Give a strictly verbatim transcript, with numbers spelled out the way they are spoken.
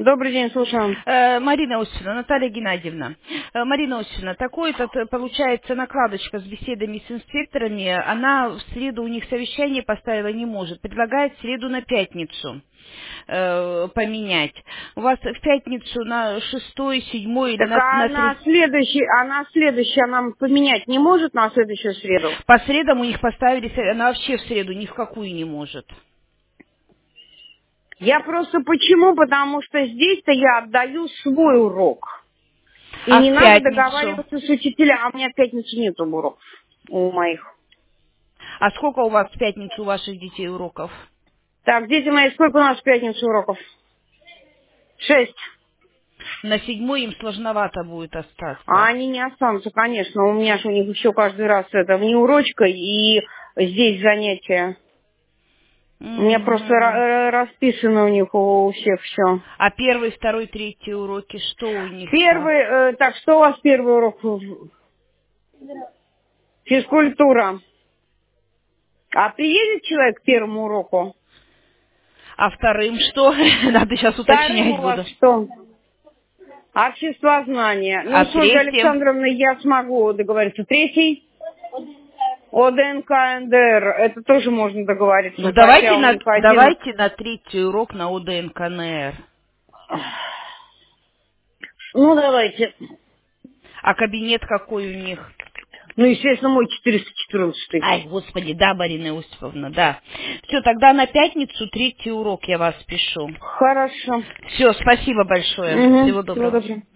Добрый день, слушаем. Э, Марина Осиповна, Наталья Геннадьевна. Э, Марина Осиповна, такой этот, э, получается, накладочка с беседами с инспекторами, она в среду у них совещание поставила не может, предлагает в среду на пятницу э, поменять. У вас в пятницу на шестой, седьмой или Так на, а на на три... следующий, а на следующий она нам поменять не может на следующую среду? По средам у них поставили, с- она вообще в среду ни в какую не может. Я просто почему? Потому что здесь-то я отдаю свой урок. И А не в надо пятницу? договариваться с учителя. А у меня в пятницу нет уроков у моих. А сколько у вас в пятницу у ваших детей уроков? Так, дети мои, сколько у нас в пятницу уроков? Шесть. На седьмой им сложновато будет А остаться. они не останутся, конечно. У меня же у них еще каждый раз это внеурочка и здесь занятия. У меня просто Мгм. ра- расписано у них у всех все. А первый, второй, третий уроки, что у них-то? Первый, э, так, что у вас первый урок? Физкультура. А приедет человек к первому уроку? А вторым что? Надо сейчас Вторым уточнять у вас буду. что? Обществознание. Ну, А с Ольгой третьим? Александровной я смогу договориться. Третий? О Д Н К Н Д Р. Это тоже можно Ну договориться, хотя давайте у на, них один. давайте на третий урок на О Д Н К Н Р. Ну, давайте. А кабинет какой у них? Ну, естественно, мой четыреста четырнадцатый. Ай, господи, да, Марина Осиповна, да. Все, тогда на пятницу третий урок я вас пишу. Хорошо. Все, спасибо большое. Угу. Всего Всего доброго. доброго.